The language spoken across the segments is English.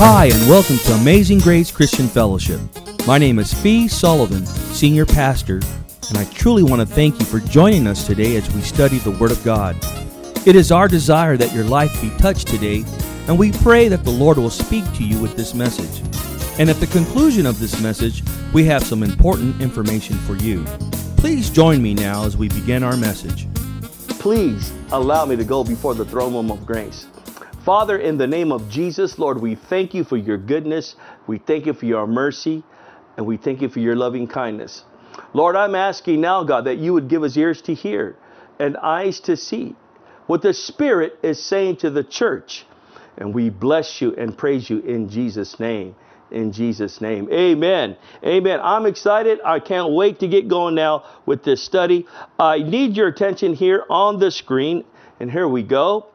Hi, and welcome to Amazing Grace Christian Fellowship. My name is Fee Sullivan, Senior Pastor, and I truly want to thank you for joining us today as we study the Word of God. It is our desire that your life be touched today, and we pray that the Lord will speak to you with this message. And at the conclusion of this message, we have some important information for you. Please join me now as we begin our message. Please allow me to go before the throne room of grace. Father, in the name of Jesus, Lord, we thank you for your goodness. We thank you for your mercy, and we thank you for your loving kindness. Lord, I'm asking now, God, that you would give us ears to hear and eyes to see what the Spirit is saying to the church. And we bless you and praise you in Jesus' name. In Jesus' name. Amen. Amen. I'm excited. I can't wait to get going now with this study. I need your attention here on the screen. And here we go.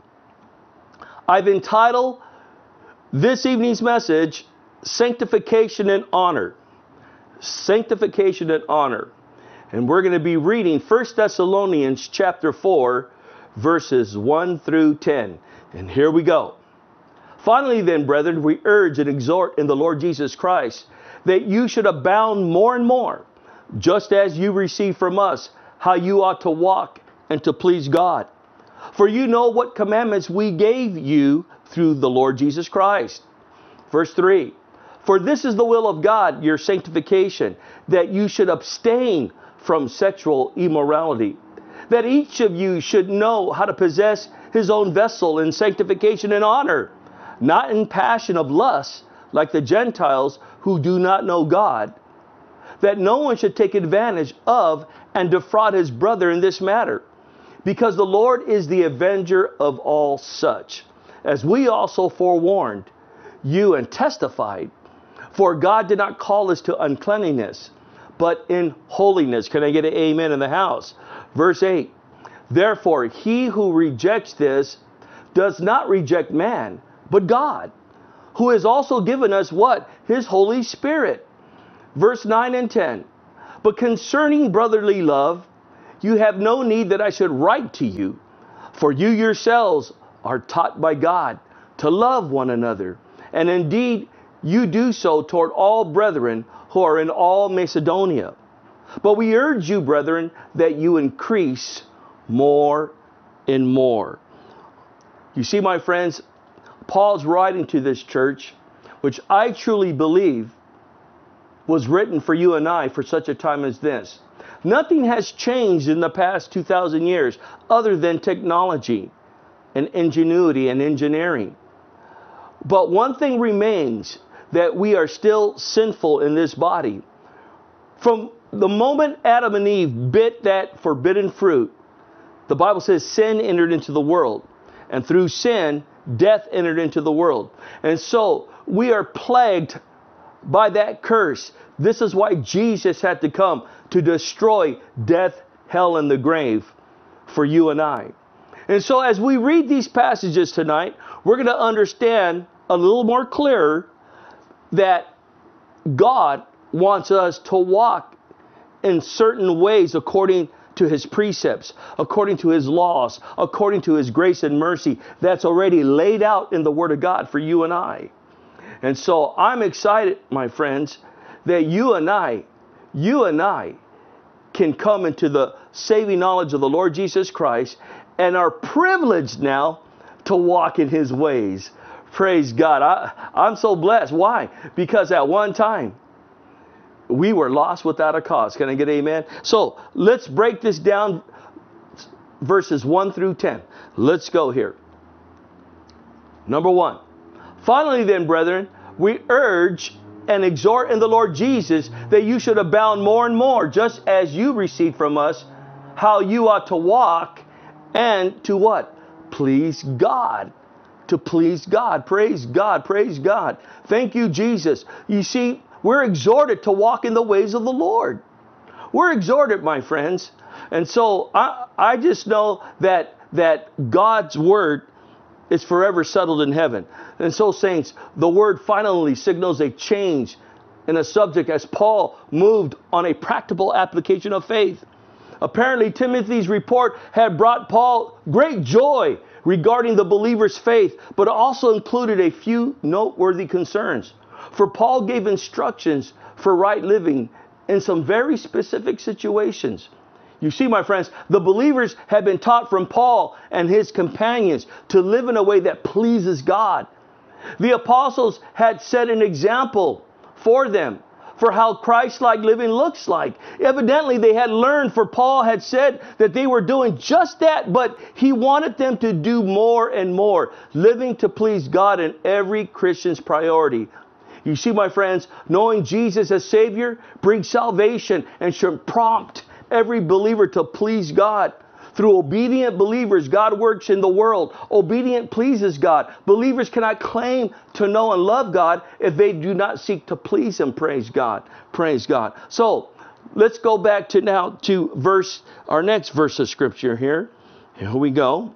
I've entitled this evening's message, Sanctification and Honor. Sanctification and Honor. And we're going to be reading 1 Thessalonians chapter 4, verses 1 through 10. And here we go. Finally then, brethren, we urge and exhort in the Lord Jesus Christ that you should abound more and more, just as you receive from us how you ought to walk and to please God. For you know what commandments we gave you through the Lord Jesus Christ. Verse 3, for this is the will of God, your sanctification, that you should abstain from sexual immorality, that each of you should know how to possess his own vessel in sanctification and honor, not in passion of lust, like the Gentiles who do not know God, that no one should take advantage of and defraud his brother in this matter. Because the Lord is the avenger of all such, as we also forewarned you and testified. For God did not call us to uncleanliness, but in holiness. Can I get an amen in the house? Verse 8, therefore he who rejects this does not reject man, but God, who has also given us what? His Holy Spirit. Verse 9 and 10, but concerning brotherly love, you have no need that I should write to you, for you yourselves are taught by God to love one another. And indeed, you do so toward all brethren who are in all Macedonia. But we urge you, brethren, that you increase more and more. You see, my friends, Paul's writing to this church, which I truly believe was written for you and I for such a time as this. Nothing has changed in the past 2,000 years other than technology and ingenuity and engineering. But one thing remains, that we are still sinful in this body. From the moment Adam and Eve bit that forbidden fruit, the Bible says sin entered into the world. And through sin, death entered into the world. And so we are plagued by that curse. This is why Jesus had to come to destroy death, hell, and the grave for you and I. And so as we read these passages tonight, we're going to understand a little more clearer that God wants us to walk in certain ways according to his precepts, according to his laws, according to his grace and mercy that's already laid out in the Word of God for you and I. And so I'm excited, my friends, that you and I can come into the saving knowledge of the Lord Jesus Christ and are privileged now to walk in his ways. Praise God. I'm so blessed. Why? Because at one time, we were lost without a cause. Can I get amen? So let's break this down, verses 1 through 10. Let's go here. Number 1. Finally then, brethren, we urge and exhort in the Lord Jesus that you should abound more and more, just as you received from us how you ought to walk and to what? Please God. To please God. Praise God. Praise God. Thank you, Jesus. You see, we're exhorted to walk in the ways of the Lord. We're exhorted, my friends. And so I just know that God's word is forever settled in heaven. And so, saints, the word finally signals a change in a subject as Paul moved on a practical application of faith. Apparently, Timothy's report had brought Paul great joy regarding the believer's faith, but also included a few noteworthy concerns. For Paul gave instructions for right living in some very specific situations. You see, my friends, the believers had been taught from Paul and his companions to live in a way that pleases God. The apostles had set an example for them for how Christ-like living looks like. Evidently, they had learned, for Paul had said that they were doing just that, but he wanted them to do more and more, living to please God in every Christian's priority. You see, my friends, knowing Jesus as Savior brings salvation and should prompt every believer to please God. Through obedient believers, God works in the world. Obedient pleases God. Believers cannot claim to know and love God if they do not seek to please Him. Praise God. Praise God. So let's go back to our next verse of Scripture here. Here we go.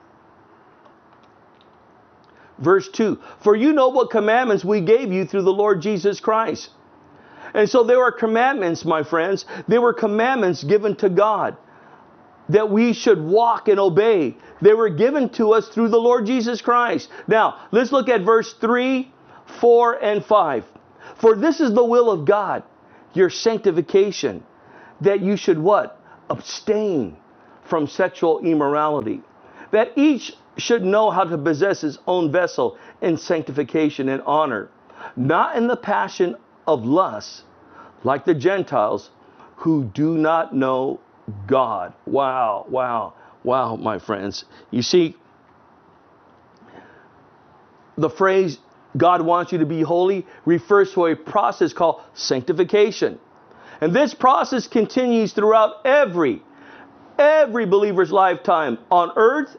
Verse 2. For you know what commandments we gave you through the Lord Jesus Christ. And so there are commandments, my friends. There were commandments given to God that we should walk and obey. They were given to us through the Lord Jesus Christ. Now, let's look at verse 3, 4, and 5. For this is the will of God, your sanctification, that you should what? Abstain from sexual immorality. That each should know how to possess his own vessel in sanctification and honor, not in the passion of lust, like the Gentiles who do not know God. Wow, wow, wow, my friends. You see, the phrase God wants you to be holy refers to a process called sanctification. And this process continues throughout every believer's lifetime on earth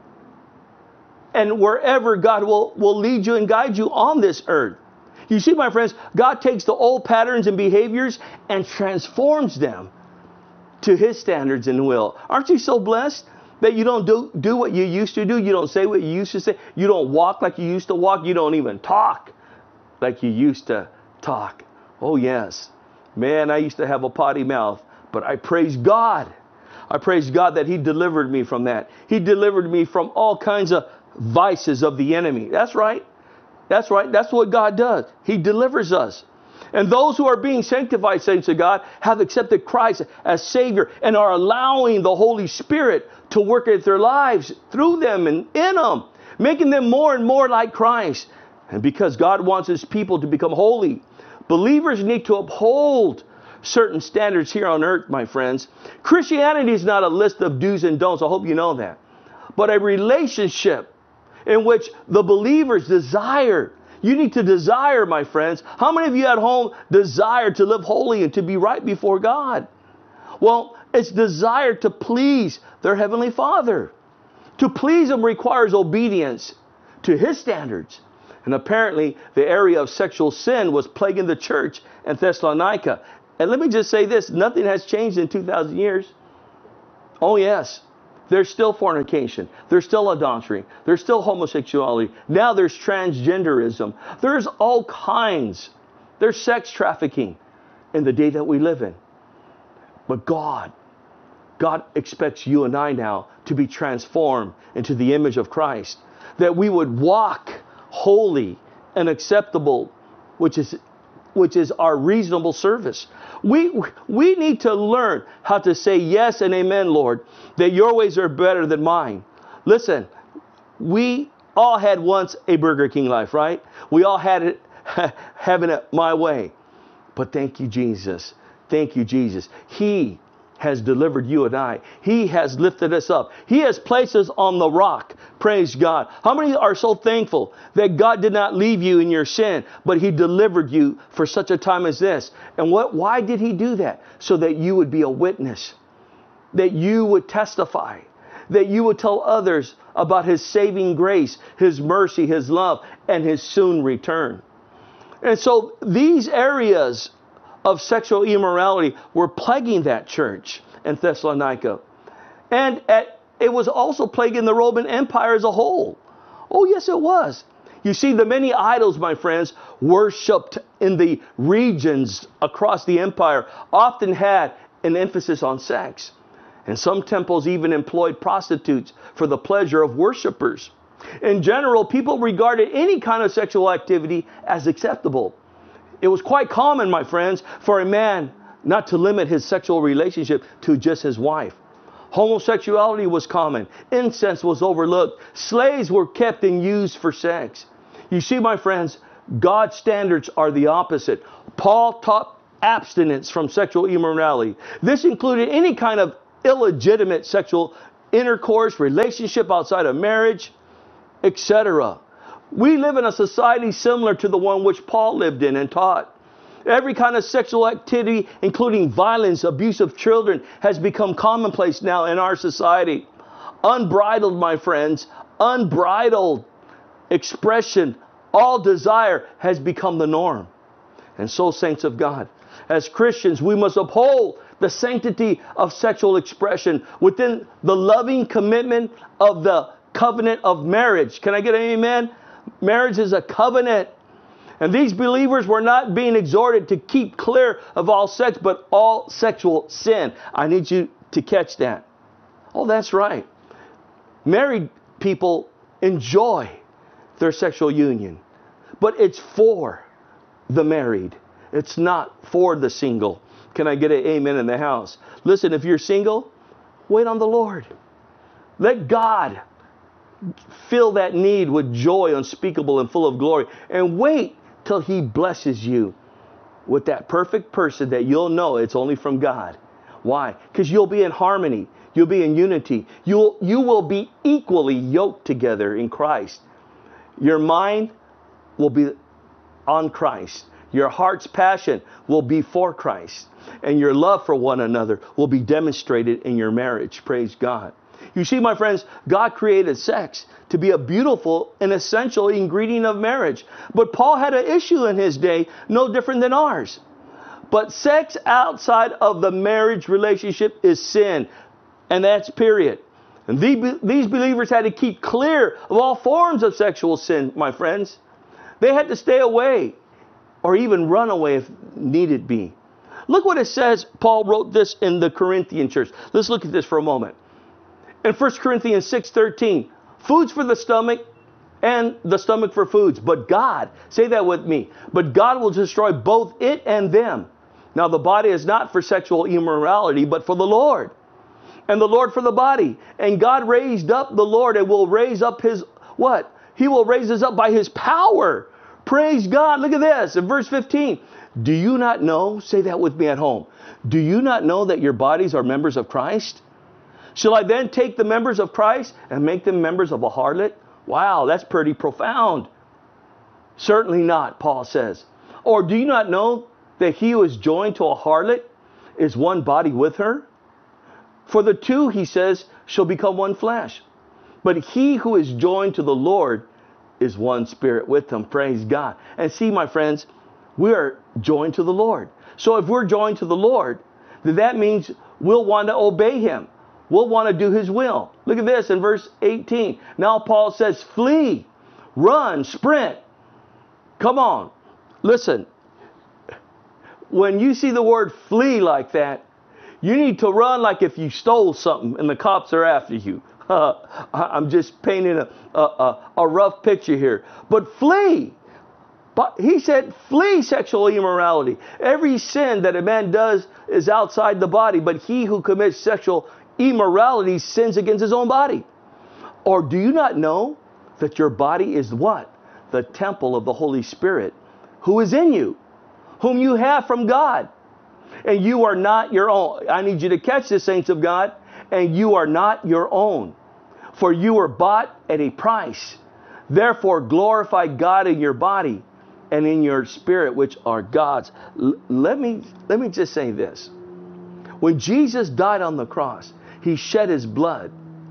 and wherever God will lead you and guide you on this earth. You see, my friends, God takes the old patterns and behaviors and transforms them to His standards and will. Aren't you so blessed that you don't do what you used to do? You don't say what you used to say. You don't walk like you used to walk. You don't even talk like you used to talk. Oh, yes. Man, I used to have a potty mouth, but I praise God. I praise God that He delivered me from that. He delivered me from all kinds of vices of the enemy. That's right. That's right. That's what God does. He delivers us. And those who are being sanctified, saints of God, have accepted Christ as Savior and are allowing the Holy Spirit to work at their lives through them and in them, making them more and more like Christ. And because God wants His people to become holy, believers need to uphold certain standards here on earth, my friends. Christianity is not a list of do's and don'ts. I hope you know that. But a relationship in which the believers desire. You need to desire, my friends. How many of you at home desire to live holy and to be right before God? Well, it's desire to please their Heavenly Father. To please Him requires obedience to His standards. And apparently, the area of sexual sin was plaguing the church in Thessalonica. And let me just say this, nothing has changed in 2,000 years. Oh, yes. There's still fornication. There's still adultery. There's still homosexuality. Now there's transgenderism. There's all kinds. There's sex trafficking in the day that we live in. But God expects you and I now to be transformed into the image of Christ. That we would walk holy and acceptable, which is our reasonable service. We need to learn how to say yes and amen, Lord, that your ways are better than mine. Listen, we all had once a Burger King life, right? We all had it, having it my way. But thank you, Jesus. Thank you, Jesus. He has delivered you and I. He has lifted us up. He has placed us on the rock. Praise God. How many are so thankful that God did not leave you in your sin, but He delivered you for such a time as this? And why did He do that? So that you would be a witness, that you would testify, that you would tell others about His saving grace, His mercy, His love, and His soon return. And so these areas of sexual immorality were plaguing that church in Thessalonica. And it was also plaguing the Roman Empire as a whole. Oh, yes, it was. You see, the many idols, my friends, worshipped in the regions across the empire often had an emphasis on sex. And some temples even employed prostitutes for the pleasure of worshipers. In general, people regarded any kind of sexual activity as acceptable. It was quite common, my friends, for a man not to limit his sexual relationship to just his wife. Homosexuality was common. Incest was overlooked. Slaves were kept and used for sex. You see, my friends, God's standards are the opposite. Paul taught abstinence from sexual immorality. This included any kind of illegitimate sexual intercourse, relationship outside of marriage, etc. We live in a society similar to the one which Paul lived in and taught. Every kind of sexual activity, including violence, abuse of children, has become commonplace now in our society. Unbridled, my friends, unbridled expression, all desire has become the norm. And so, saints of God, as Christians, we must uphold the sanctity of sexual expression within the loving commitment of the covenant of marriage. Can I get an amen? Marriage is a covenant. And these believers were not being exhorted to keep clear of all sex, but all sexual sin. I need you to catch that. Oh, that's right. Married people enjoy their sexual union, but it's for the married. It's not for the single. Can I get an amen in the house? Listen, if you're single, wait on the Lord. Let God fill that need with joy unspeakable and full of glory. And wait till He blesses you with that perfect person that you'll know it's only from God. Why? Because you'll be in harmony. You'll be in unity. You will be equally yoked together in Christ. Your mind will be on Christ. Your heart's passion will be for Christ. And your love for one another will be demonstrated in your marriage. Praise God. You see, my friends, God created sex to be a beautiful and essential ingredient of marriage. But Paul had an issue in his day, no different than ours. But sex outside of the marriage relationship is sin. And that's period. And these believers had to keep clear of all forms of sexual sin, my friends. They had to stay away or even run away if needed be. Look what it says. Paul wrote this in the Corinthian church. Let's look at this for a moment. In 1 Corinthians 6:13, foods for the stomach and the stomach for foods. But God, say that with me, but God will destroy both it and them. Now the body is not for sexual immorality, but for the Lord. And the Lord for the body. And God raised up the Lord and will raise up His, what? He will raise us up by His power. Praise God. Look at this in verse 15. Do you not know, say that with me at home, do you not know that your bodies are members of Christ? Shall I then take the members of Christ and make them members of a harlot? Wow, that's pretty profound. Certainly not, Paul says. Or do you not know that he who is joined to a harlot is one body with her? For the two, he says, shall become one flesh. But he who is joined to the Lord is one spirit with him. Praise God. And see, my friends, we are joined to the Lord. So if we're joined to the Lord, then that means we'll want to obey Him. We'll want to do His will. Look at this in verse 18. Now Paul says, flee, run, sprint. Come on. Listen. When you see the word flee like that, you need to run like if you stole something and the cops are after you. I'm just painting a rough picture here. But flee. But he said, flee sexual immorality. Every sin that a man does is outside the body, but he who commits sexual immorality sins against his own body. Or do you not know that your body is what? The temple of the Holy Spirit, who is in you, whom you have from God. And you are not your own. I need you to catch this, saints of God. And you are not your own, for you were bought at a price. Therefore glorify God in your body and in your spirit, which are God's. Let me just say this. When Jesus died on the cross, He shed His blood.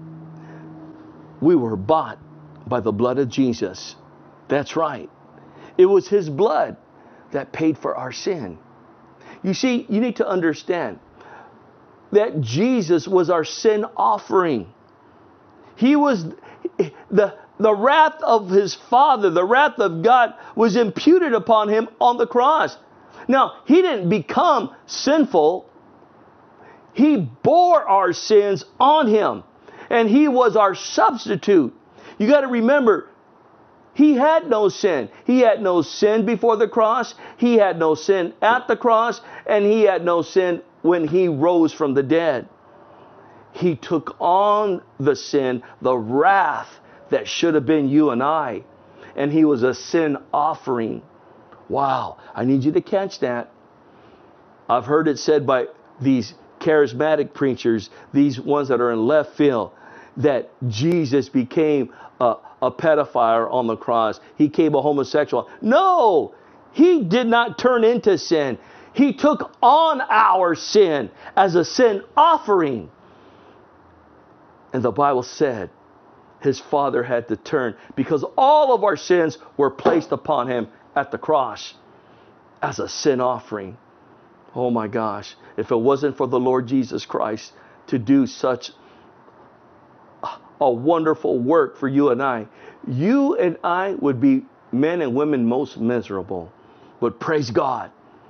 We were bought by the blood of Jesus. That's right. It was His blood that paid for our sin. You see, you need to understand that Jesus was our sin offering. He was the wrath of His Father, the wrath of God was imputed upon Him on the cross. Now, He didn't become sinful. He bore our sins on him, and he was our substitute. You got to remember, he had no sin. He had no sin before the cross. He had no sin at the cross, and he had no sin when he rose from the dead. He took on the sin, the wrath that should have been you and I, and he was a sin offering. Wow, I need you to catch that. I've heard it said by these charismatic preachers, these ones that are in left field, that Jesus became a pedophile on the cross. He became a homosexual. No, he did not turn into sin. He took on our sin as a sin offering. And the Bible said his Father had to turn because all of our sins were placed upon him at the cross as a sin offering. Oh my gosh, if it wasn't for the Lord Jesus Christ to do such a wonderful work for you and I would be men and women most miserable. But praise God,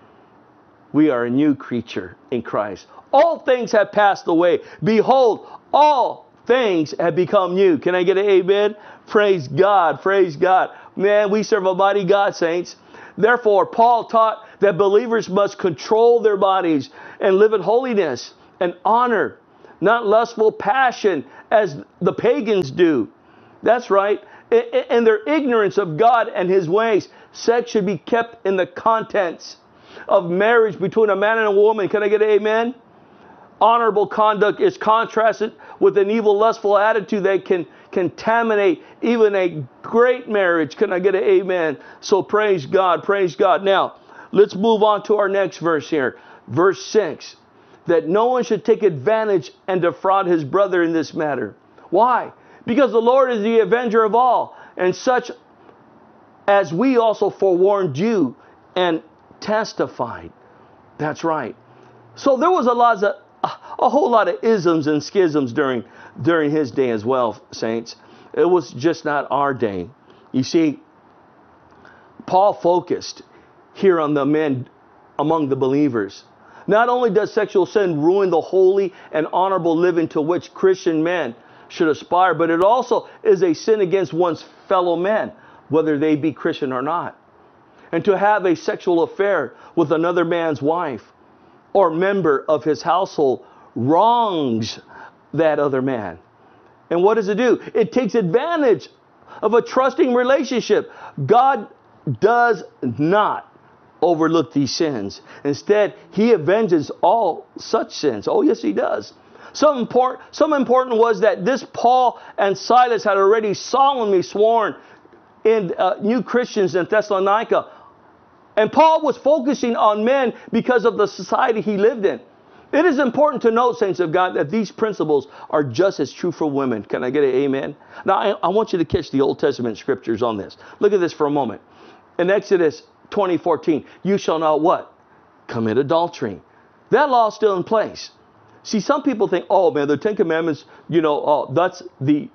we are a new creature in Christ. All things have passed away. Behold, all things have become new. Can I get an amen? Praise God, praise God. Man, we serve a mighty God, saints. Therefore, Paul taught that believers must control their bodies and live in holiness and honor, not lustful passion as the pagans do. That's right. In their ignorance of God and his ways, sex should be kept in the contents of marriage between a man and a woman. Can I get an amen? Honorable conduct is contrasted with an evil, lustful attitude that can contaminate even a great marriage. Can I get an amen? So praise God, praise God. Now, let's move on to our next verse here. Verse 6, that no one should take advantage and defraud his brother in this matter. Why? Because the Lord is the avenger of all, and such as we also forewarned you and testified. That's right. So there was a whole lot of isms and schisms during his day as well, saints. It was just not our day. You see, Paul focused here on the men among the believers. Not only does sexual sin ruin the holy and honorable living to which Christian men should aspire, but it also is a sin against one's fellow men, whether they be Christian or not. And to have a sexual affair with another man's wife or member of his household wrongs that other man. And what does it do? It takes advantage of a trusting relationship. God does not overlook these sins. Instead, he avenges all such sins. Oh, yes, he does. Some important was that this Paul and Silas had already solemnly sworn in new Christians in Thessalonica. And Paul was focusing on men because of the society he lived in. It is important to note, saints of God, that these principles are just as true for women. Can I get an amen? Now, I want you to catch the Old Testament scriptures on this. Look at this for a moment. In Exodus 20:14, you shall not what? Commit adultery. That law is still in place. See, some people think, oh man, the Ten Commandments, that's the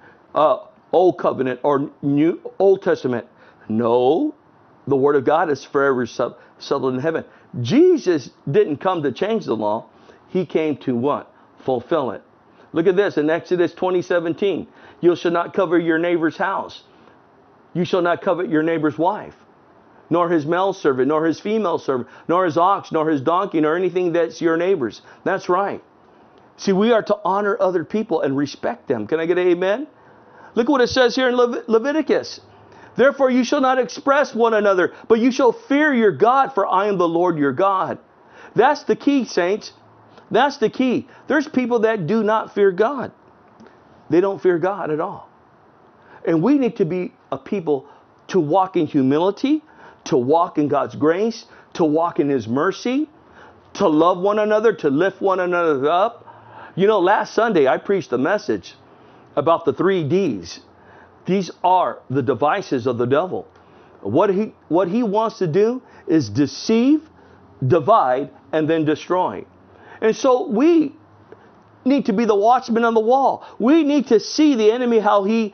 Old Covenant or New Old Testament. No, the Word of God is forever settled in heaven. Jesus didn't come to change the law. He came to what? Fulfill it. Look at this in Exodus 20:17. You shall not covet your neighbor's house. You shall not covet your neighbor's wife, nor his male servant, nor his female servant, nor his ox, nor his donkey, nor anything that's your neighbor's. That's right. See, we are to honor other people and respect them. Can I get an amen? Look what it says here in Leviticus. Therefore you shall not express one another, but you shall fear your God, for I am the Lord your God. That's the key, saints. That's the key. There's people that do not fear God. They don't fear God at all. And we need to be a people to walk in humility, to walk in God's grace, to walk in his mercy, to love one another, to lift one another up. Last Sunday I preached a message about the 3 Ds. These are the devices of the devil. What he wants to do is deceive, divide, and then destroy. And so we need to be the watchman on the wall. We need to see the enemy, how he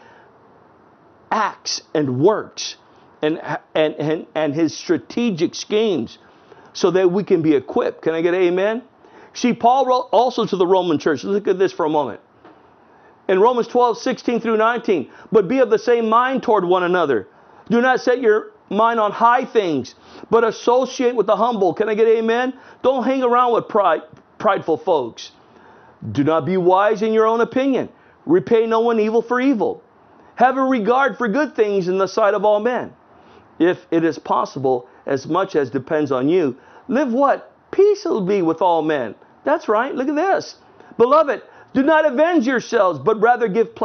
acts and works, and his strategic schemes, so that we can be equipped. Can I get an amen? See, Paul wrote also to the Roman church. Look at this for a moment. In Romans 12, 16 through 19. But be of the same mind toward one another. Do not set your mind on high things, but associate with the humble. Can I get an amen? Don't hang around with prideful folks. Do not be wise in your own opinion. Repay no one evil for evil. Have a regard for good things in the sight of all men. If it is possible, as much as depends on you, live what? Peaceably with all men. That's right. Look at this. Beloved, do not avenge yourselves, but rather give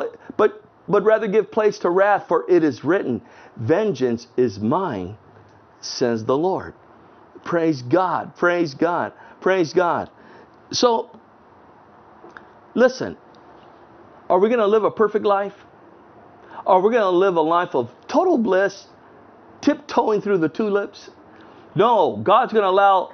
place to wrath, for it is written, vengeance is mine, says the Lord. Praise God. Praise God. Praise God. So, listen, are we going to live a perfect life? Are we going to live a life of total bliss, tiptoeing through the tulips? No, God's going to allow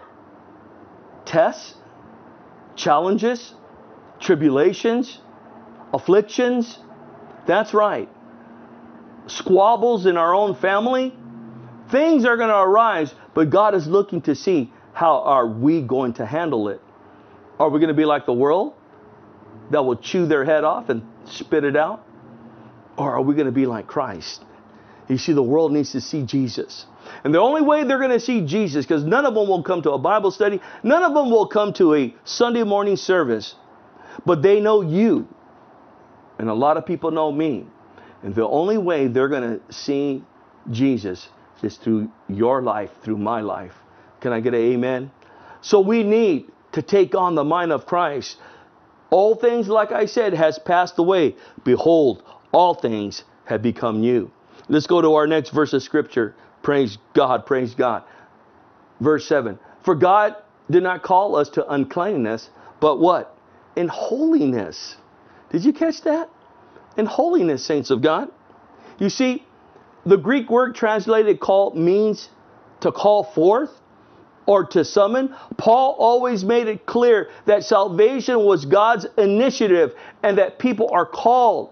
tests, challenges, tribulations, afflictions. That's right. Squabbles in our own family. Things are going to arise, but God is looking to see how are we going to handle it. Are we going to be like the world that will chew their head off and spit it out? Or are we going to be like Christ? You see, the world needs to see Jesus. And the only way they're going to see Jesus, because none of them will come to a Bible study, none of them will come to a Sunday morning service, but they know you. And a lot of people know me. And the only way they're going to see Jesus is through your life, through my life. Can I get an amen? So we need to take on the mind of Christ. All things, like I said, has passed away. Behold, all things have become new. Let's go to our next verse of scripture. Praise God, praise God. Verse 7. For God did not call us to uncleanness, but what? In holiness. Did you catch that? In holiness, saints of God. You see, the Greek word translated call means to call forth or to summon. Paul always made it clear that salvation was God's initiative and that people are called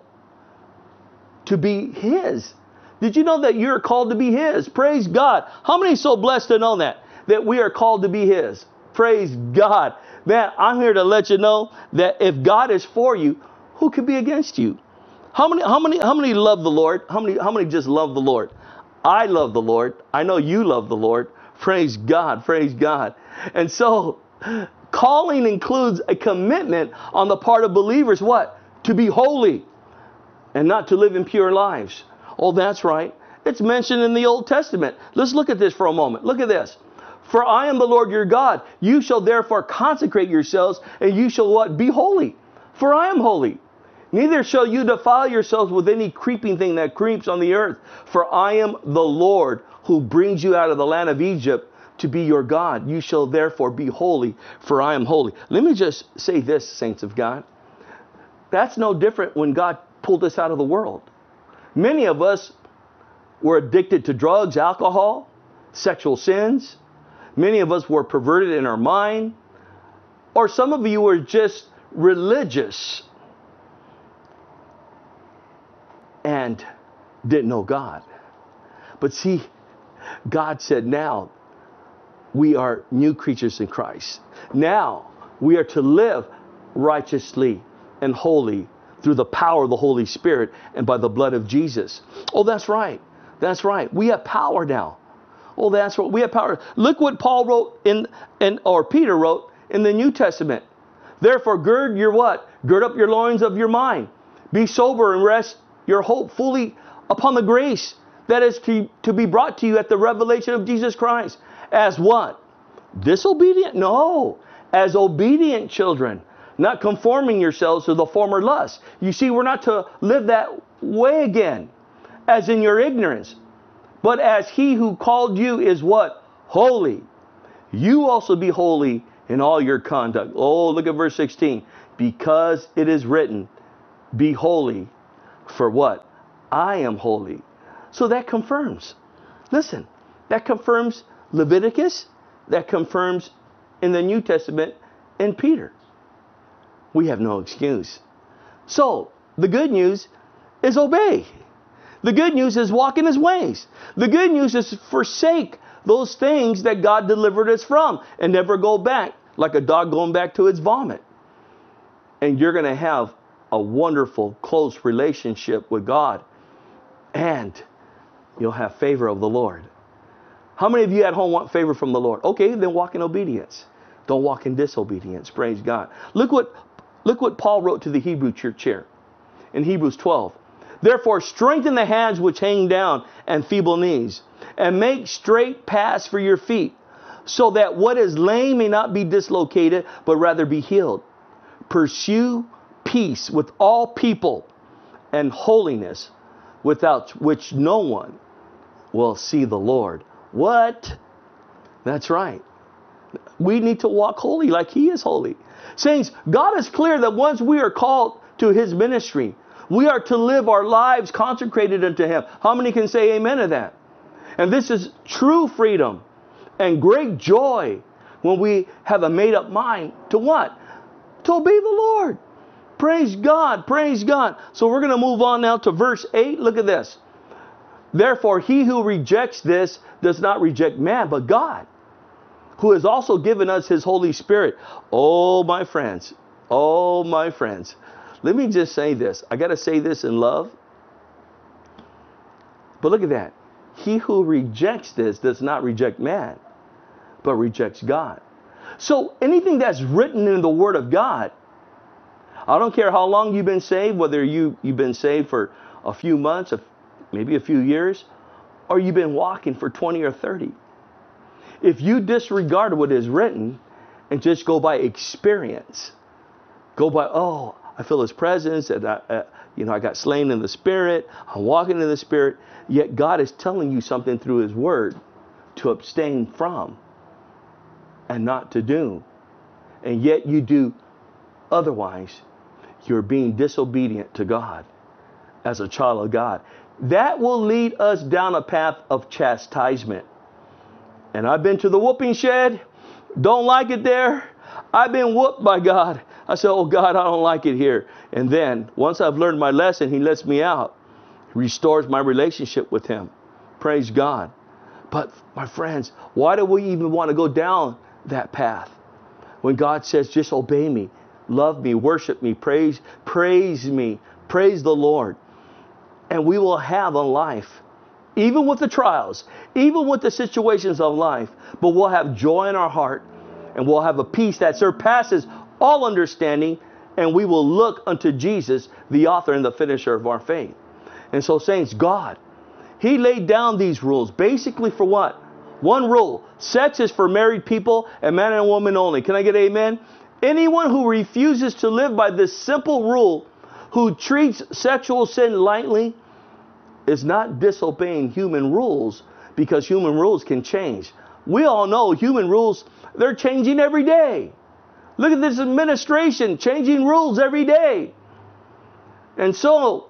to be His. Did you know that you're called to be His? Praise God. How many are so blessed to know that we are called to be His? Praise God. Man, I'm here to let you know that if God is for you, who could be against you? How many love the Lord? How many just love the Lord? I love the Lord. I know you love the Lord. Praise God. Praise God. And so calling includes a commitment on the part of believers, what? To be holy and not to live impure lives. Oh, that's right. It's mentioned in the Old Testament. Let's look at this for a moment. Look at this. For I am the Lord your God. You shall therefore consecrate yourselves, and you shall what? Be holy. For I am holy. Neither shall you defile yourselves with any creeping thing that creeps on the earth. For I am the Lord who brings you out of the land of Egypt to be your God. You shall therefore be holy, for I am holy. Let me just say this, saints of God. That's no different when God pulled us out of the world. Many of us were addicted to drugs, alcohol, sexual sins. Many of us were perverted in our mind. Or some of you were just religious and didn't know God. But see, God said now we are new creatures in Christ. Now we are to live righteously and holy through the power of the Holy Spirit and by the blood of Jesus. Oh, that's right. That's right. We have power now. Oh, that's right. We have power. Look what Paul wrote or Peter wrote in the New Testament. Therefore, gird your what? Gird up your loins of your mind. Be sober and rest your hope fully upon the grace that is to be brought to you at the revelation of Jesus Christ. As what? Disobedient? No. As obedient children. Not conforming yourselves to the former lust. You see, we're not to live that way again, as in your ignorance. But as He who called you is what? Holy. You also be holy in all your conduct. Oh, look at verse 16. Because it is written, be holy, for what? I am holy. So that confirms. Listen, that confirms Leviticus. That confirms in the New Testament in Peter. We have no excuse. So, the good news is obey. The good news is walk in His ways. The good news is forsake those things that God delivered us from and never go back like a dog going back to its vomit. And you're going to have a wonderful, close relationship with God. And you'll have favor of the Lord. How many of you at home want favor from the Lord? Okay, then walk in obedience. Don't walk in disobedience. Praise God. Look what Paul wrote to the Hebrew church here in Hebrews 12. Therefore, strengthen the hands which hang down and feeble knees, and make straight paths for your feet, so that what is lame may not be dislocated, but rather be healed. Pursue peace with all people and holiness, without which no one will see the Lord. What? That's right. We need to walk holy like He is holy. Saints, God is clear that once we are called to His ministry, we are to live our lives consecrated unto Him. How many can say amen to that? And this is true freedom and great joy when we have a made up mind to what? To obey the Lord. Praise God. Praise God. So we're going to move on now to verse 8. Look at this. Therefore, he who rejects this does not reject man, but God, who has also given us His Holy Spirit. Oh, my friends. Oh, my friends. Let me just say this. I got to say this in love. But look at that. He who rejects this does not reject man, but rejects God. So anything that's written in the Word of God, I don't care how long you've been saved, whether you've been saved for a few months, maybe a few years, or you've been walking for 20 or 30. If you disregard what is written and just go by experience, go by, oh, I feel His presence, and I got slain in the Spirit, I'm walking in the Spirit, yet God is telling you something through His Word to abstain from and not to do. And yet you do otherwise, you're being disobedient to God as a child of God. That will lead us down a path of chastisement. And I've been to the whooping shed. Don't like it there. I've been whooped by God. I said, oh God, I don't like it here. And then once I've learned my lesson, He lets me out. He restores my relationship with Him. Praise God. But my friends, why do we even want to go down that path? When God says, just obey me, love me, worship me, praise me, praise the Lord. And we will have a life, even with the trials, even with the situations of life, but we'll have joy in our heart, and we'll have a peace that surpasses all understanding, and we will look unto Jesus, the author and the finisher of our faith. And so, saints, God, He laid down these rules basically for what? One rule: sex is for married people and man and woman only. Can I get amen? Anyone who refuses to live by this simple rule, who treats sexual sin lightly, is not disobeying human rules, because human rules can change. We all know human rules, they're changing every day. Look at this administration changing rules every day. And so,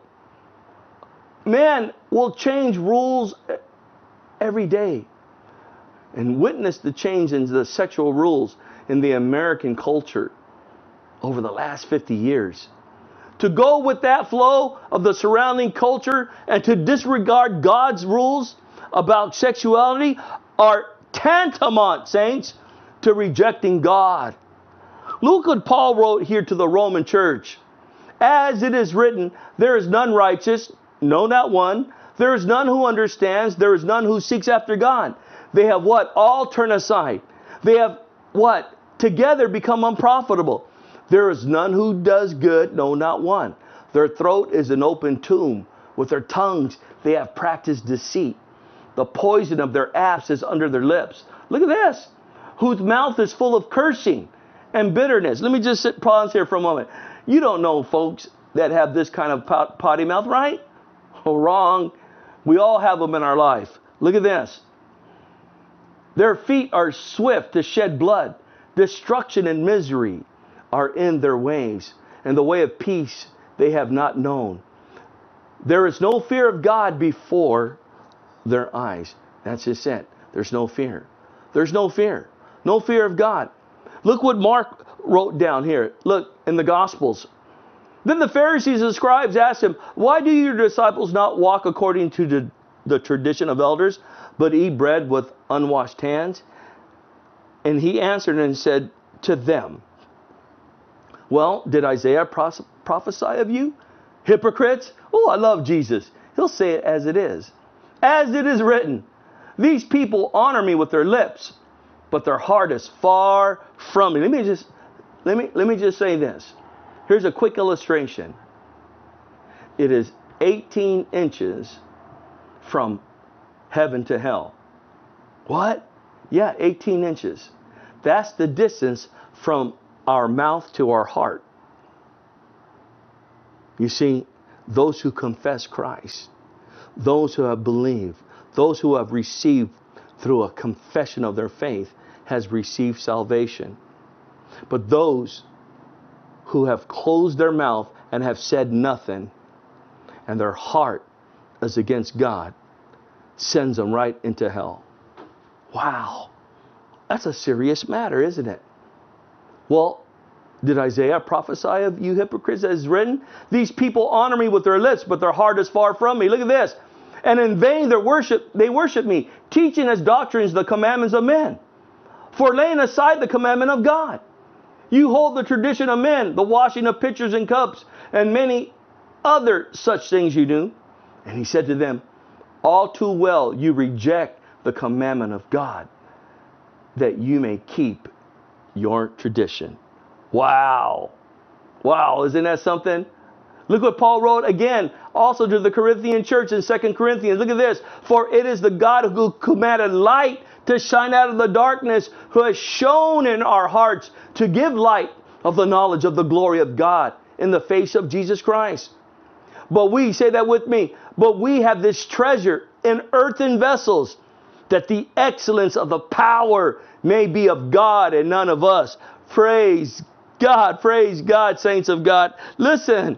man will change rules every day. And witness the change in the sexual rules in the American culture over the last 50 years. To go with that flow of the surrounding culture and to disregard God's rules about sexuality are tantamount, saints, to rejecting God. Look what Paul wrote here to the Roman church. As it is written, there is none righteous, no, not one. There is none who understands. There is none who seeks after God. They have what? All turned aside. They have what? Together become unprofitable. There is none who does good, no, not one. Their throat is an open tomb. With their tongues, they have practiced deceit. The poison of their apes is under their lips. Look at this. Whose mouth is full of cursing and bitterness. Let me just pause here for a moment. You don't know folks that have this kind of potty mouth, right? Oh, wrong. We all have them in our life. Look at this. Their feet are swift to shed blood. Destruction and misery are in their ways, and the way of peace they have not known. There is no fear of God before their eyes. That's just it. There's no fear. There's no fear. No fear of God. Look what Mark wrote down here. Look in the Gospels. Then the Pharisees and scribes asked Him, why do your disciples not walk according to the tradition of elders, but eat bread with unwashed hands? And He answered and said to them. Well, did Isaiah prophesy of you? Hypocrites? Oh, I love Jesus. He'll say it as it is. As it is written, these people honor me with their lips, but their heart is far from me. Let me just say this. Here's a quick illustration. It is 18 inches from heaven to hell. What? Yeah, 18 inches. That's the distance from our mouth to our heart. You see, those who confess Christ, those who have believed, those who have received through a confession of their faith has received salvation. But those who have closed their mouth and have said nothing, and their heart is against God, sends them right into hell. Wow. That's a serious matter, isn't it? Well, did Isaiah prophesy of you hypocrites as written? These people honor me with their lips, but their heart is far from me. Look at this. And in vain they worship me, teaching as doctrines the commandments of men, for laying aside the commandment of God. You hold the tradition of men, the washing of pitchers and cups, and many other such things you do. And he said to them, all too well you reject the commandment of God, that you may keep your tradition. Wow. Wow, isn't that something? Look what Paul wrote again, also to the Corinthian church in 2 Corinthians. Look at this. For it is the God who commanded light to shine out of the darkness, who has shown in our hearts to give light of the knowledge of the glory of God in the face of Jesus Christ. But we, say that with me, but we have this treasure in earthen vessels, that the excellence of the power may be of God and none of us. Praise God, saints of God. Listen,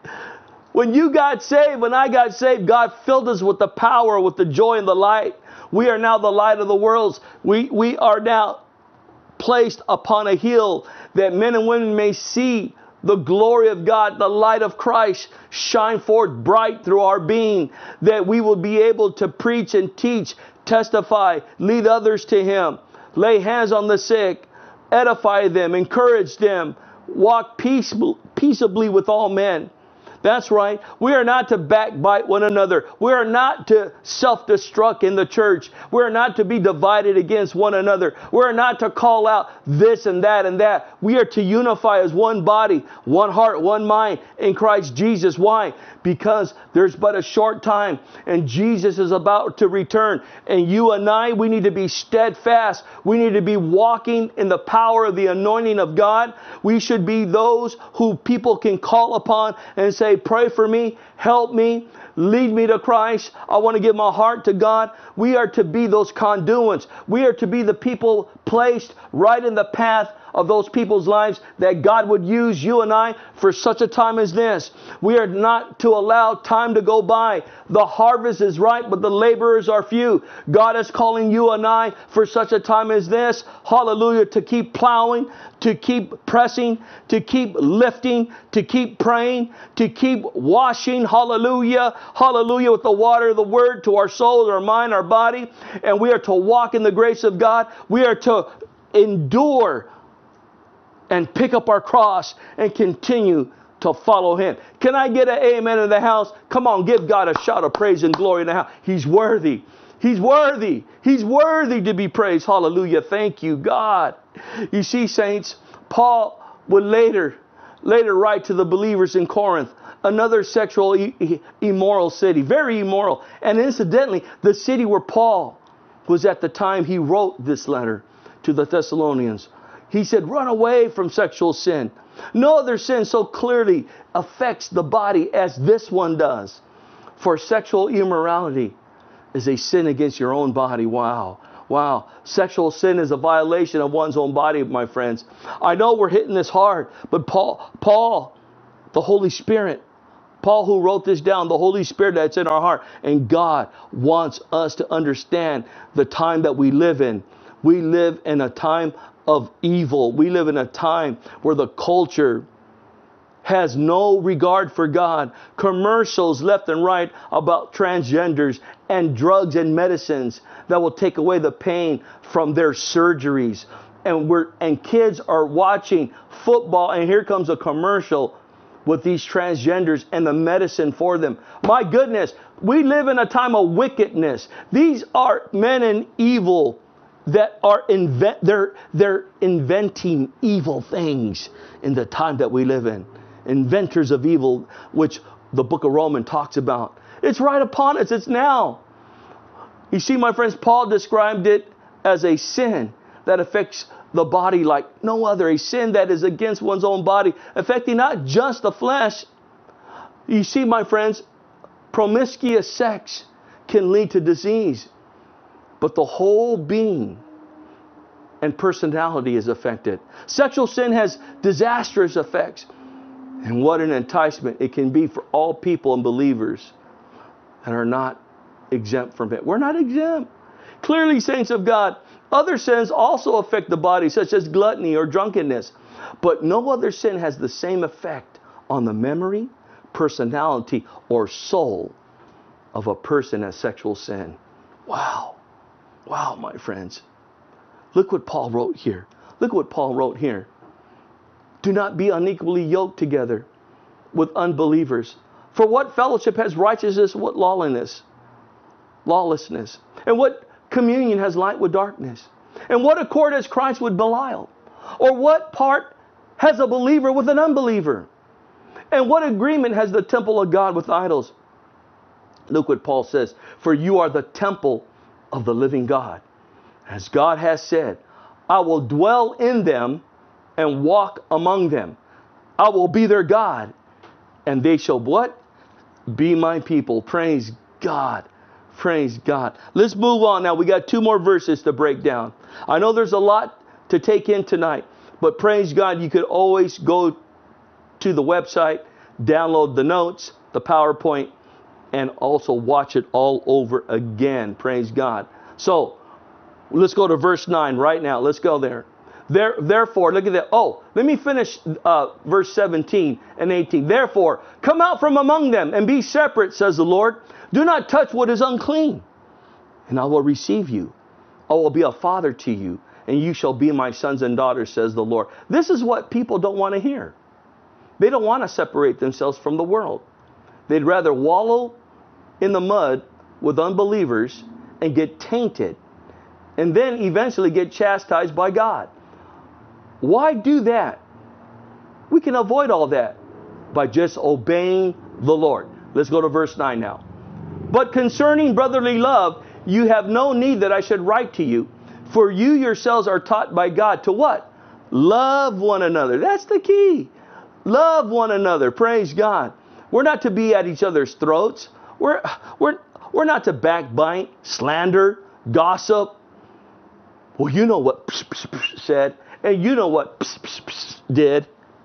when you got saved, when I got saved, God filled us with the power, with the joy and the light. We are now the light of the world. We are now placed upon a hill that men and women may see the glory of God, the light of Christ shine forth bright through our being, that we will be able to preach and teach, testify, lead others to Him, lay hands on the sick, edify them, encourage them, walk peaceably with all men. That's right. We are not to backbite one another. We are not to self-destruct in the church. We are not to be divided against one another. We are not to call out this and that and that. We are to unify as one body, one heart, one mind in Christ Jesus. Why? Because there's but a short time and Jesus is about to return. And you and I, we need to be steadfast. We need to be walking in the power of the anointing of God. We should be those who people can call upon and say, pray for me, help me, lead me to Christ. I want to give my heart to God. We are to be those conduits. We are to be the people placed right in the path of those people's lives that God would use you and I for such a time as this. We are not to allow time to go by. The harvest is ripe, but the laborers are few. God is calling you and I for such a time as this. Hallelujah. To keep plowing, to keep pressing, to keep lifting, to keep praying, to keep washing. Hallelujah. Hallelujah. With the water of the word to our soul, our mind, our body. And we are to walk in the grace of God. We are to endure and pick up our cross and continue to follow Him. Can I get an amen in the house? Come on, give God a shout of praise and glory in the house. He's worthy. He's worthy. He's worthy to be praised. Hallelujah. Thank you, God. You see, saints, Paul would later write to the believers in Corinth, another sexual immoral city, very immoral. And incidentally, the city where Paul was at the time he wrote this letter to the Thessalonians. He said, run away from sexual sin. No other sin so clearly affects the body as this one does. For sexual immorality is a sin against your own body. Wow. Wow. Sexual sin is a violation of one's own body, my friends. I know we're hitting this hard, but Paul, the Holy Spirit, Paul who wrote this down, the Holy Spirit that's in our heart, and God wants us to understand the time that we live in. We live in a time of evil. We live in a time where the culture has no regard for God. Commercials left and right about transgenders and drugs and medicines that will take away the pain from their surgeries. and kids are watching football, and here comes a commercial with these transgenders and the medicine for them. My goodness, we live in a time of wickedness. These are men in evil that are they're inventing evil things in the time that we live in. Inventors of evil, which the book of Romans talks about. It's right upon us. It's now. You see, my friends, Paul described it as a sin that affects the body like no other. A sin that is against one's own body, affecting not just the flesh. You see, my friends, promiscuous sex can lead to disease, but the whole being and personality is affected. Sexual sin has disastrous effects. And what an enticement it can be for all people and believers that are not exempt from it. We're not exempt. Clearly, saints of God, other sins also affect the body, such as gluttony or drunkenness. But no other sin has the same effect on the memory, personality, or soul of a person as sexual sin. Wow. Wow, my friends. Look what Paul wrote here. Look what Paul wrote here. Do not be unequally yoked together with unbelievers. For what fellowship has righteousness with lawlessness? And what communion has light with darkness? And what accord has Christ with Belial? Or what part has a believer with an unbeliever? And what agreement has the temple of God with idols? Look what Paul says. For you are the temple of the living God. As God has said, I will dwell in them and walk among them. I will be their God, and they shall what? Be my people. Praise God. Praise God. Let's move on now. We got 2 more verses to break down. I know there's a lot to take in tonight, but praise God, you could always go to the website, download the notes, the PowerPoint, and also watch it all over again. Praise God. So let's go to verse 9 right now. Let's go there. Therefore, look at that. Oh, let me finish verse 17 and 18. Therefore, come out from among them and be separate, says the Lord. Do not touch what is unclean, and I will receive you. I will be a father to you, and you shall be my sons and daughters, says the Lord. This is what people don't want to hear. They don't want to separate themselves from the world. They'd rather wallow in the mud with unbelievers and get tainted, and then eventually get chastised by God. Why do that? We can avoid all that by just obeying the Lord. Let's go to verse 9 now. But concerning brotherly love, you have no need that I should write to you, for you yourselves are taught by God to what? Love one another. That's the key. Love one another. Praise God. We're not to be at each other's throats. We're not to backbite, slander, gossip. Well, you know what said. And you know what did.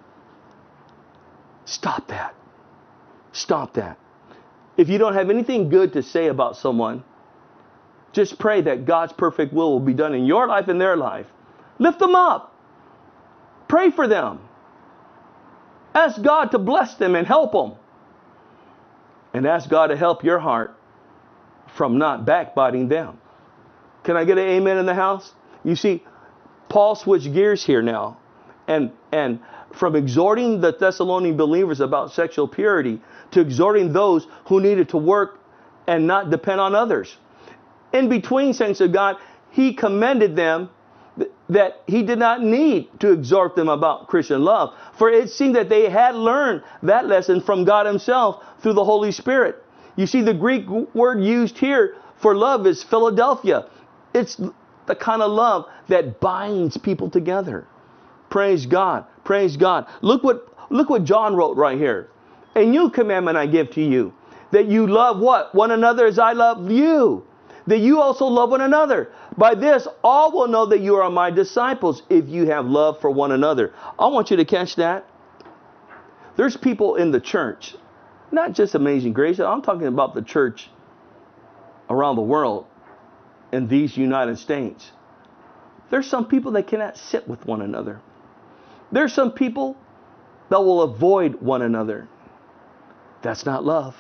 Stop that. Stop that. If you don't have anything good to say about someone, just pray that God's perfect will be done in your life and their life. Lift them up. Pray for them. Ask God to bless them and help them. And ask God to help your heart from not backbiting them. Can I get an amen in the house? You see, Paul switched gears here now, and from exhorting the Thessalonian believers about sexual purity to exhorting those who needed to work and not depend on others. In between, saints of God, he commended them that he did not need to exhort them about Christian love, for it seemed that they had learned that lesson from God himself through the Holy Spirit. You see, the Greek word used here for love is Philadelphia. It's the kind of love that binds people together. Praise God. Praise God. Look what John wrote right here. A new commandment I give to you, that you love what? One another as I love you. That you also love one another. By this, all will know that you are my disciples if you have love for one another. I want you to catch that. There's people in the church, not just Amazing Grace. I'm talking about the church around the world. In these United States, there's some people that cannot sit with one another. There's some people that will avoid one another. That's not love.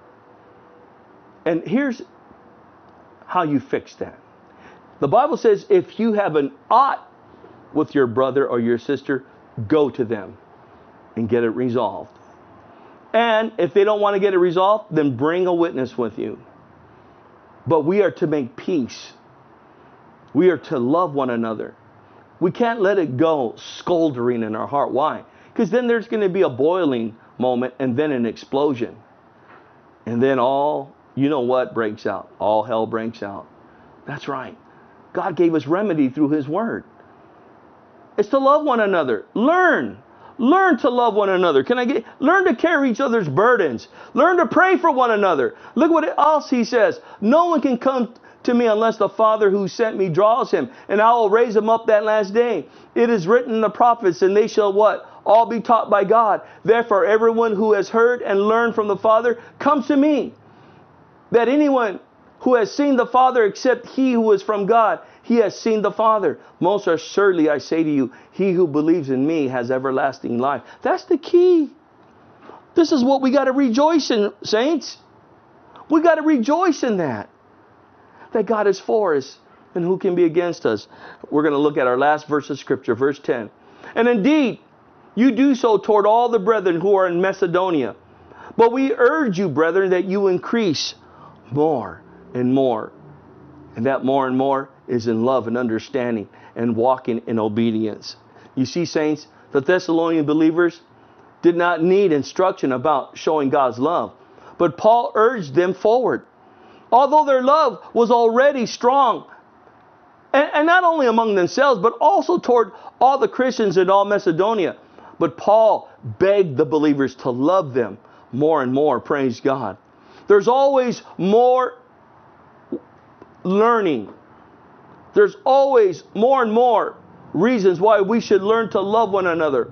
And here's how you fix that. The Bible says if you have an ought with your brother or your sister, go to them and get it resolved. And if they don't want to get it resolved, then bring a witness with you. But we are to make peace. We are to love one another. We can't let it go scoldering in our heart. Why? Because then there's going to be a boiling moment and then an explosion. And then breaks out? All hell breaks out. That's right. God gave us remedy through His Word. It's to love one another. Learn to love one another. Learn to carry each other's burdens. Learn to pray for one another. Look what else He says. No one can come to me unless the Father who sent me draws him, and I will raise him up that last day. It is written in the prophets, and they shall what? All be taught by God. Therefore, everyone who has heard and learned from the Father comes to me. That anyone who has seen the Father except he who is from God, he has seen the Father. Most assuredly, I say to you, he who believes in me has everlasting life. That's the key. This is what we got to rejoice in, saints. We got to rejoice in that God is for us, and who can be against us? We're going to look at our last verse of Scripture, verse 10. And indeed, you do so toward all the brethren who are in Macedonia. But we urge you, brethren, that you increase more and more. And that more and more is in love and understanding and walking in obedience. You see, saints, the Thessalonian believers did not need instruction about showing God's love. But Paul urged them forward. Although their love was already strong, and not only among themselves, but also toward all the Christians in all Macedonia. But Paul begged the believers to love them more and more. Praise God. There's always more learning. There's always more and more reasons why we should learn to love one another.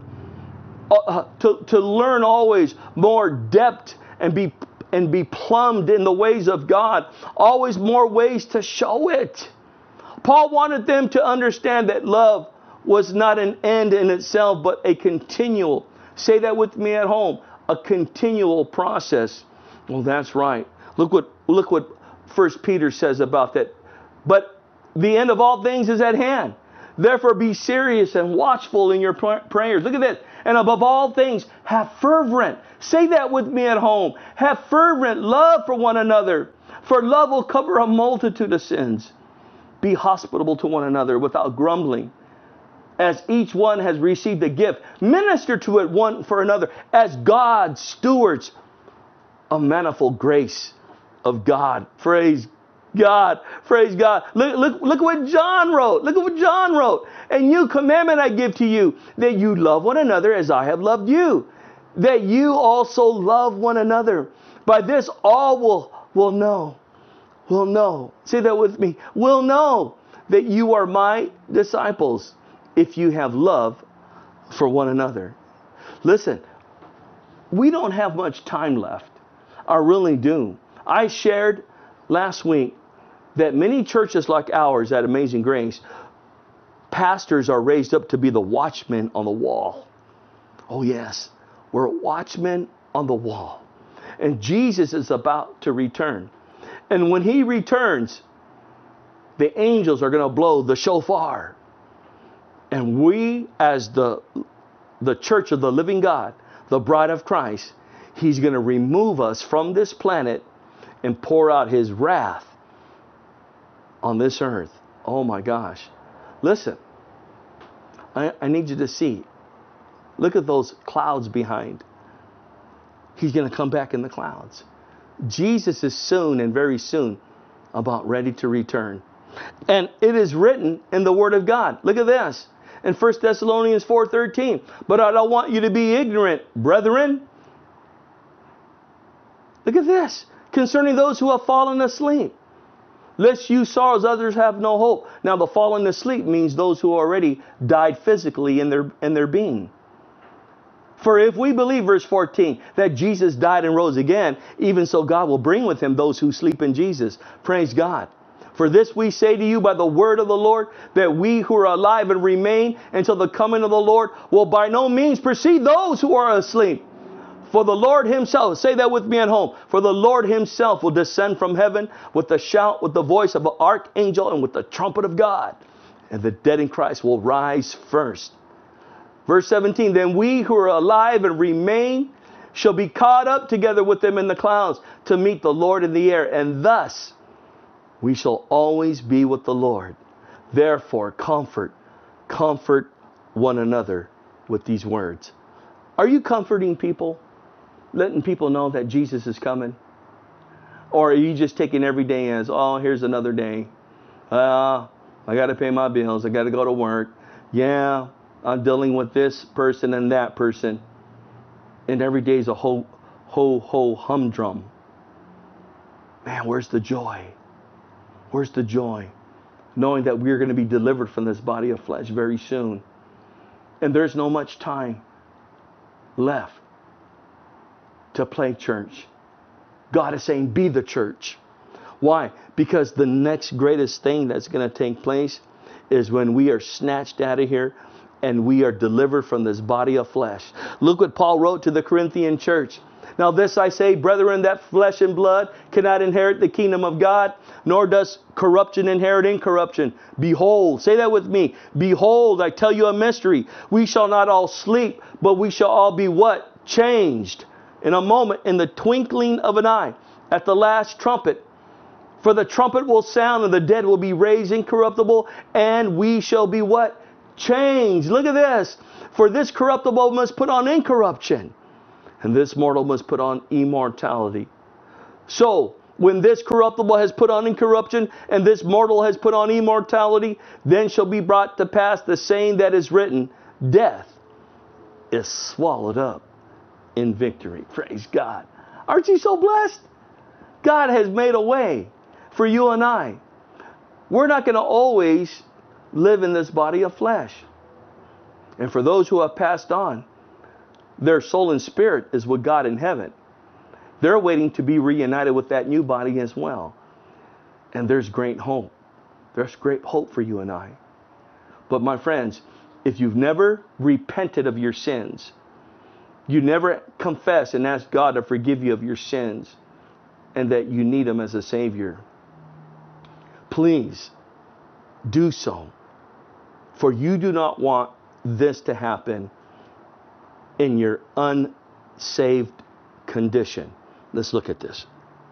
To learn always more depth and be plumbed in the ways of God. Always more ways to show it. Paul wanted them to understand that love was not an end in itself, but a continual, say that with me at home, a continual process. Well, that's right. Look what 1 Peter says about that. But the end of all things is at hand. Therefore be serious and watchful in your prayers. Look at this. And above all things, have fervent. Say that with me at home. Have fervent love for one another. For love will cover a multitude of sins. Be hospitable to one another without grumbling. As each one has received a gift, minister to it one for another as God's stewards of manifold grace of God. Praise God. Praise God. Look what John wrote. Look at what John wrote. A new commandment I give to you, that you love one another as I have loved you. That you also love one another. By this all will know. Will know. Say that with me. Will know that you are my disciples if you have love for one another. Listen, we don't have much time left. I really do. I shared last week that many churches like ours at Amazing Grace, pastors are raised up to be the watchmen on the wall. Oh yes, we're watchmen on the wall. And Jesus is about to return. And when He returns, the angels are going to blow the shofar. And we, as the church of the living God, the bride of Christ, He's going to remove us from this planet and pour out His wrath on this earth. Oh my gosh. Listen, I need you to see. Look at those clouds behind. He's going to come back in the clouds. Jesus is soon and very soon about ready to return. And it is written in the Word of God. Look at this. In 1 Thessalonians 4:13. But I don't want you to be ignorant, brethren. Look at this. Concerning those who have fallen asleep. Lest you sorrows, others have no hope. Now the fallen asleep means those who already died physically in their being. For if we believe, verse 14, that Jesus died and rose again, even so God will bring with Him those who sleep in Jesus. Praise God. For this we say to you by the word of the Lord, that we who are alive and remain until the coming of the Lord will by no means precede those who are asleep. For the Lord Himself, say that with me at home, for the Lord Himself will descend from heaven with a shout, with the voice of an archangel, and with the trumpet of God. And the dead in Christ will rise first. Verse 17, then we who are alive and remain shall be caught up together with them in the clouds to meet the Lord in the air. And thus we shall always be with the Lord. Therefore, comfort one another with these words. Are you comforting people? Letting people know that Jesus is coming? Or are you just taking every day as, oh, here's another day. I got to pay my bills. I got to go to work. Yeah, I'm dealing with this person and that person. And every day is a ho, humdrum. Man, where's the joy? Where's the joy? Knowing that we're going to be delivered from this body of flesh very soon. And there's no much time left to play church. God is saying, be the church. Why? Because the next greatest thing that's going to take place is when we are snatched out of here and we are delivered from this body of flesh. Look what Paul wrote to the Corinthian church. Now this I say, brethren, that flesh and blood cannot inherit the kingdom of God, nor does corruption inherit incorruption. Behold, say that with me. Behold, I tell you a mystery. We shall not all sleep, but we shall all be what? Changed. In a moment, in the twinkling of an eye, at the last trumpet. For the trumpet will sound, and the dead will be raised incorruptible, and we shall be what? Changed. Look at this. For this corruptible must put on incorruption, and this mortal must put on immortality. So, when this corruptible has put on incorruption, and this mortal has put on immortality, then shall be brought to pass the saying that is written, death is swallowed up in victory. Praise God. Aren't you so blessed? God has made a way for you and I. We're not going to always live in this body of flesh. And for those who have passed on, their soul and spirit is with God in heaven. They're waiting to be reunited with that new body as well. And there's great hope. There's great hope for you and I. But my friends, if you've never repented of your sins, you never confess and ask God to forgive you of your sins, and that you need Him as a Savior, please do so. For you do not want this to happen in your unsaved condition. Let's look at this.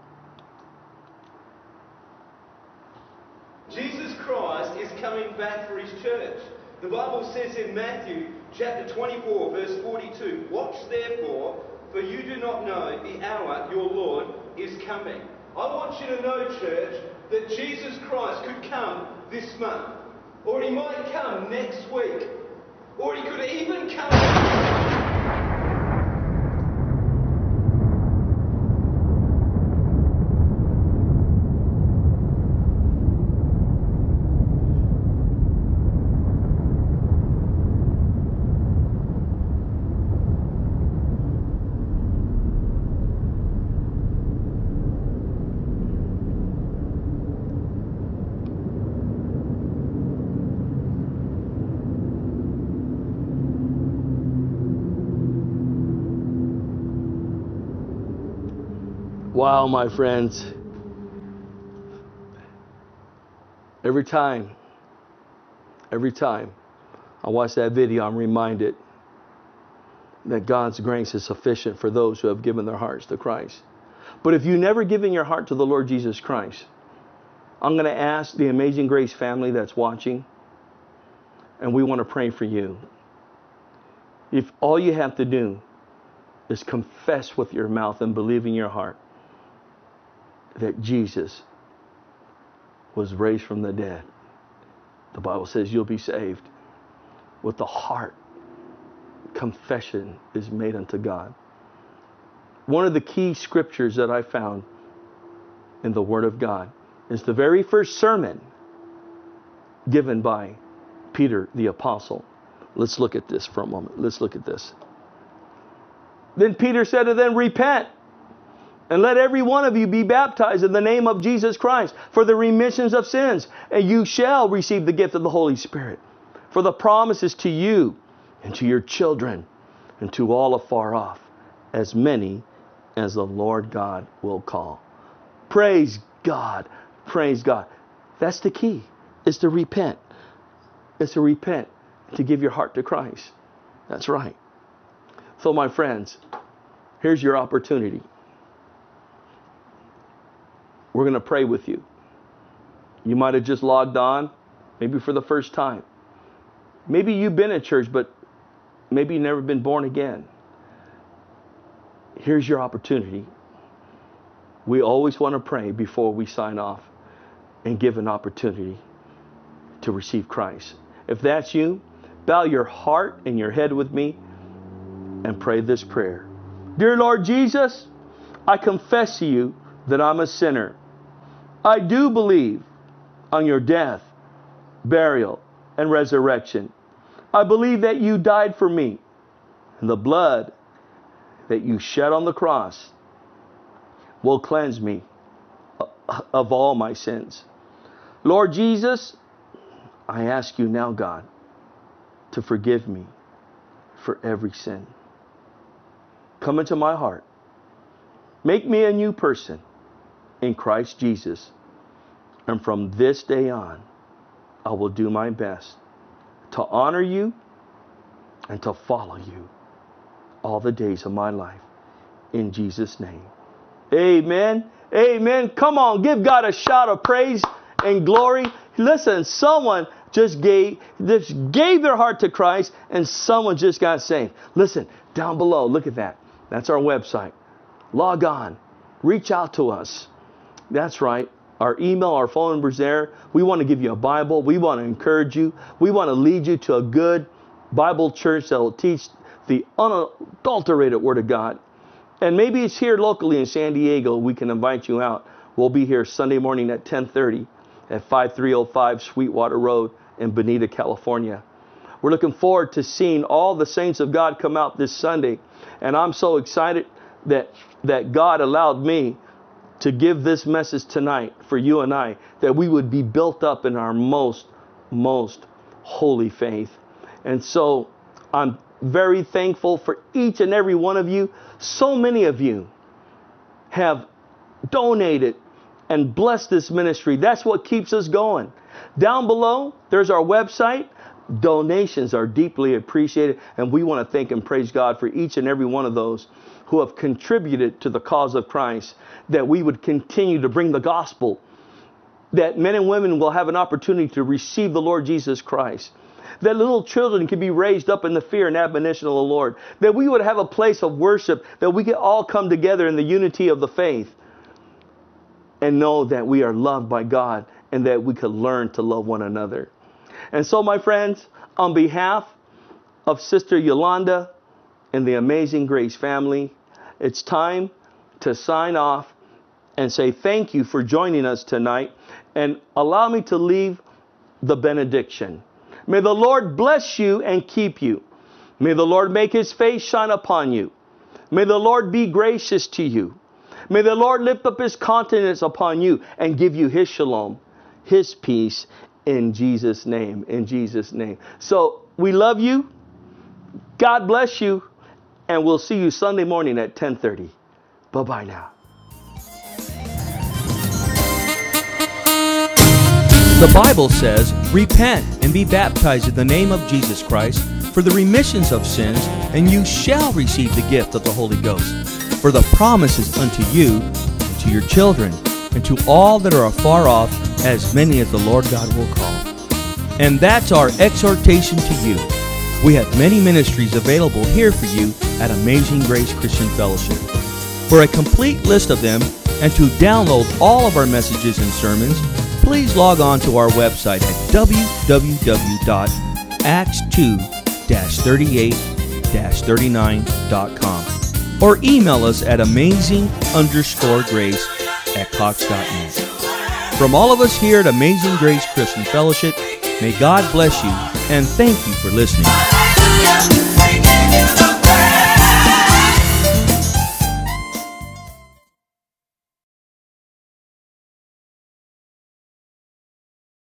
Jesus Christ is coming back for His church. The Bible says in Matthew chapter 24 verse 42, watch therefore, for you do not know the hour your Lord is coming. I want you to know, church, that Jesus Christ could come this month, or He might come next week, or He could even come... Wow, my friends. Every time I watch that video, I'm reminded that God's grace is sufficient for those who have given their hearts to Christ. But if you've never given your heart to the Lord Jesus Christ, I'm going to ask the Amazing Grace family that's watching, and we want to pray for you. If all you have to do is confess with your mouth and believe in your heart that Jesus was raised from the dead, the Bible says you'll be saved. With the heart, confession is made unto God. One of the key scriptures that I found in the Word of God is the very first sermon given by Peter the Apostle. Let's look at this for a moment. Let's look at this. Then Peter said to them, repent, and let every one of you be baptized in the name of Jesus Christ for the remissions of sins, and you shall receive the gift of the Holy Spirit. For the promise is to you and to your children and to all afar off, as many as the Lord God will call. Praise God. Praise God. That's the key, is to repent. is to repent, to give your heart to Christ. That's right. So my friends, here's your opportunity. We're going to pray with you. You might have just logged on, maybe for the first time. Maybe you've been in church, but maybe you've never been born again. Here's your opportunity. We always want to pray before we sign off and give an opportunity to receive Christ. If that's you, bow your heart and your head with me and pray this prayer. Dear Lord Jesus, I confess to you that I'm a sinner. I do believe on your death, burial, and resurrection. I believe that you died for me, and the blood that you shed on the cross will cleanse me of all my sins. Lord Jesus, I ask you now, God, to forgive me for every sin. Come into my heart. Make me a new person in Christ Jesus. And from this day on, I will do my best to honor you and to follow you all the days of my life. In Jesus' name. Amen. Amen. Come on, give God a shout of praise and glory. Listen, someone just gave their heart to Christ, and someone just got saved. Listen, down below, look at that. That's our website. Log on. Reach out to us. That's right. Our email, our phone number's there. We want to give you a Bible. We want to encourage you. We want to lead you to a good Bible church that will teach the unadulterated Word of God. And maybe it's here locally in San Diego. We can invite you out. We'll be here Sunday morning at 10:30 at 5305 Sweetwater Road in Bonita, California. We're looking forward to seeing all the saints of God come out this Sunday. And I'm so excited that God allowed me to give this message tonight for you and I, that we would be built up in our most holy faith. And so I'm very thankful for each and every one of you. So many of you have donated and blessed this ministry. That's what keeps us going. Down below, there's our website. Donations are deeply appreciated, and we want to thank and praise God for each and every one of those who have contributed to the cause of Christ, that we would continue to bring the gospel, that men and women will have an opportunity to receive the Lord Jesus Christ, that little children can be raised up in the fear and admonition of the Lord, that we would have a place of worship, that we could all come together in the unity of the faith and know that we are loved by God and that we could learn to love one another. And so, my friends, on behalf of Sister Yolanda and the Amazing Grace family, it's time to sign off and say thank you for joining us tonight, and allow me to leave the benediction. May the Lord bless you and keep you. May the Lord make his face shine upon you. May the Lord be gracious to you. May the Lord lift up his countenance upon you and give you his shalom, his peace, in Jesus' name. In Jesus' name. So we love you. God bless you. And we'll see you Sunday morning at 10:30. Bye-bye now. The Bible says, repent and be baptized in the name of Jesus Christ for the remissions of sins, and you shall receive the gift of the Holy Ghost. For the promise is unto you, and to your children, and to all that are afar off, as many as the Lord God will call. And that's our exhortation to you. We have many ministries available here for you at Amazing Grace Christian Fellowship. For a complete list of them and to download all of our messages and sermons, please log on to our website at www.acts2-38-39.com or email us at amazing_grace@cox.net. From all of us here at Amazing Grace Christian Fellowship, may God bless you and thank you for listening.